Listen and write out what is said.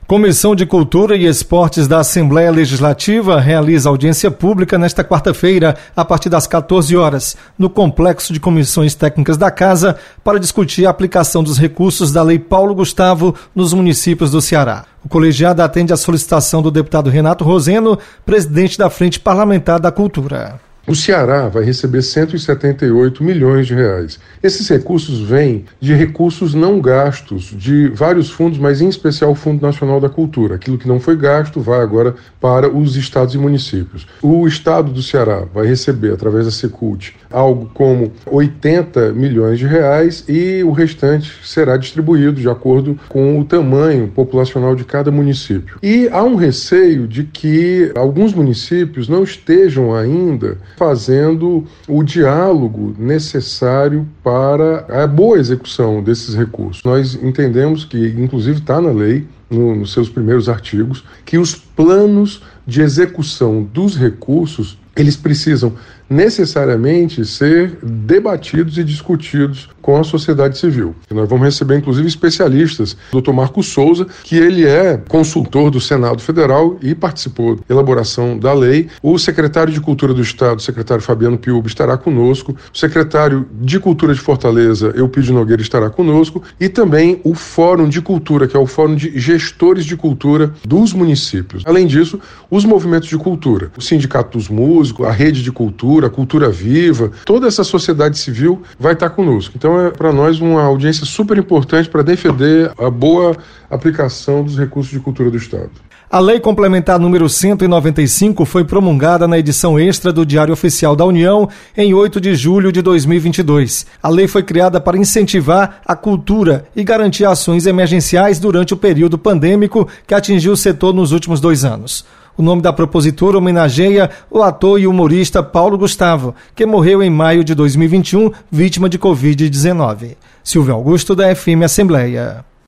Comissão de Cultura e Esportes da Assembleia Legislativa realiza audiência pública nesta quarta-feira, a partir das 14 horas, no Complexo de Comissões Técnicas da Casa, para discutir a aplicação dos recursos da Lei Paulo Gustavo nos municípios do Ceará. O colegiado atende à solicitação do deputado Renato Roseno, presidente da Frente Parlamentar da Cultura. O Ceará vai receber 178 milhões de reais. Esses recursos vêm de recursos não gastos de vários fundos, mas em especial o Fundo Nacional da Cultura. Aquilo que não foi gasto vai agora para os estados e municípios. O estado do Ceará vai receber, através da Secult, algo como 80 milhões de reais e o restante será distribuído de acordo com o tamanho populacional de cada município. E há um receio de que alguns municípios não estejam ainda fazendo o diálogo necessário para a boa execução desses recursos. Nós entendemos que, inclusive está na lei, nos seus primeiros artigos, que os planos de execução dos recursos, eles precisam necessariamente ser debatidos e discutidos com a sociedade civil. E nós vamos receber, inclusive, especialistas, o Dr. Marcos Souza, que ele é consultor do Senado Federal e participou da elaboração da lei. O secretário de Cultura do Estado, o secretário Fabiano Piuba, estará conosco. O secretário de Cultura de Fortaleza, Eupídio Nogueira, estará conosco. E também o Fórum de Cultura, que é o Fórum de Gestores de Cultura dos municípios. Além disso, os movimentos de cultura, o Sindicato dos Músicos, a Rede de Cultura, a Cultura Viva, toda essa sociedade civil vai estar conosco. Então é para nós uma audiência super importante para defender a boa aplicação dos recursos de cultura do Estado. A Lei Complementar número 195 foi promulgada na edição extra do Diário Oficial da União em 8 de julho de 2022. A lei foi criada para incentivar a cultura e garantir ações emergenciais durante o período pandêmico que atingiu o setor nos últimos 2 anos. O nome da propositura homenageia o ator e humorista Paulo Gustavo, que morreu em maio de 2021, vítima de Covid-19. Silvio Augusto, da FM Assembleia.